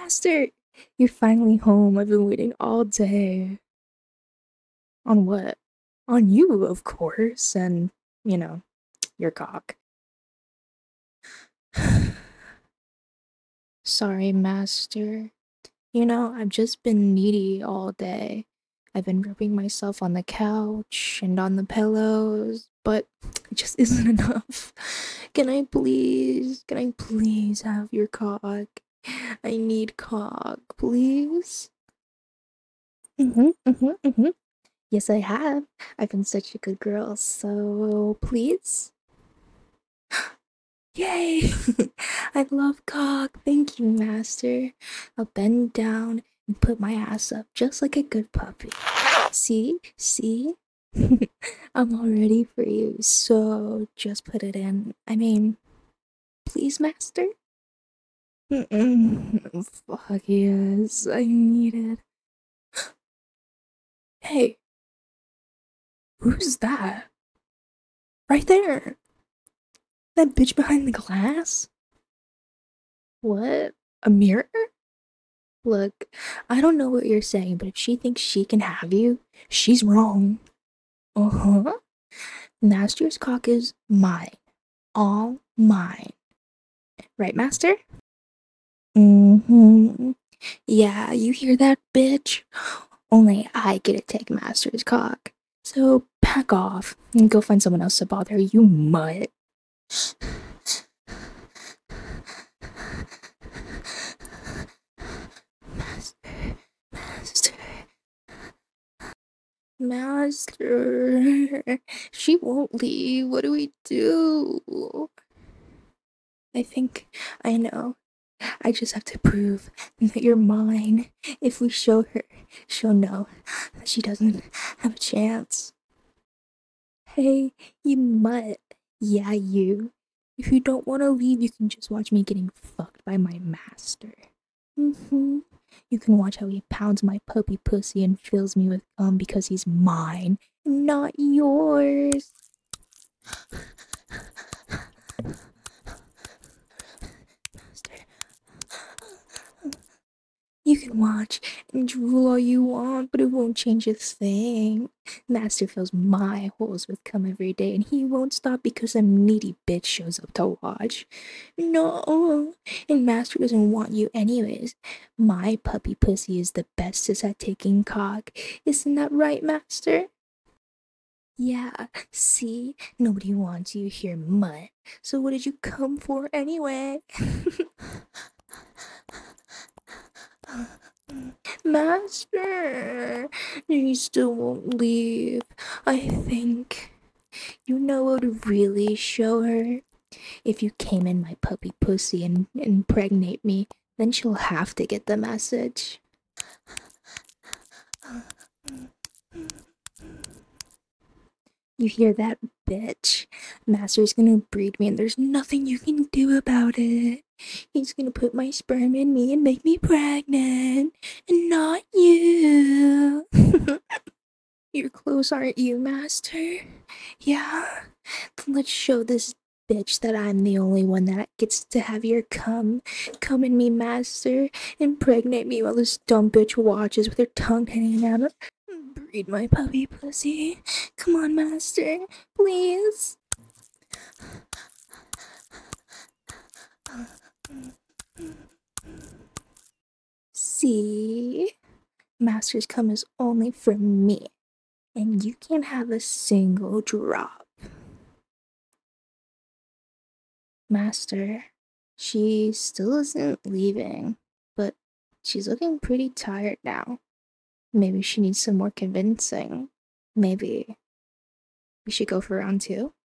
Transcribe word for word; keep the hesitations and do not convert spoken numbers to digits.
Master, you're finally home. I've been waiting all day. On what? On you, of course, and, you know, your cock. Sorry, Master. You know, I've just been needy all day. I've been rubbing myself on the couch and on the pillows, but it just isn't enough. Can I please, can I please have your cock? I need cock, please. Mm-hmm, mm-hmm, mm-hmm. Yes, I have. I've been such a good girl, so please. Yay! I love cock. Thank you, master. I'll bend down and put my ass up just like a good puppy. See? See? I'm all ready for you, so just put it in. I mean, please, master? Mm-mm. Fuck yes, I need it. Hey, who's that? Right there! That bitch behind the glass? What? A mirror? Look, I don't know what you're saying, but if she thinks she can have you, she's wrong. Uh-huh. Master's cock is mine. All mine. Right, Master? Mm-hmm. Yeah, you hear that, bitch? Only I get to take Master's cock. So back off and go find someone else to bother, you mutt. Master, Master. Master, she won't leave. What do we do? I think I know. I just have to prove that you're mine. If we show her, she'll know that she doesn't have a chance. Hey, you mutt. Yeah, you. If you don't want to leave, you can just watch me getting fucked by my master. Mm-hmm. You can watch how he pounds my puppy pussy and fills me with cum because he's mine, not yours. Master. You can watch and drool all you want, but it won't change a thing. Master fills my holes with cum every day, and he won't stop because some needy bitch shows up to watch. No, and Master doesn't want you anyways. My puppy pussy is the bestest at taking cock. Isn't that right, Master? Yeah, see? Nobody wants you here, mutt. So what did you come for anyway? Master, you still won't leave. I think you know what would really show her? If you came in my puppy pussy and impregnate me, then she'll have to get the message. You hear that, bitch? Master's gonna breed me and there's nothing you can do about it. He's gonna put my sperm in me and make me pregnant. And not you. You're close, aren't you, Master? Yeah? Then let's show this bitch that I'm the only one that gets to have your cum. Come in me, Master. Impregnate me while this dumb bitch watches with her tongue hanging out. Breed my puppy pussy. Come on, Master. Please. See? Master's cum is only for me. And you can't have a single drop. Master, she still isn't leaving, but she's looking pretty tired now. Maybe she needs some more convincing. Maybe we should go for round two?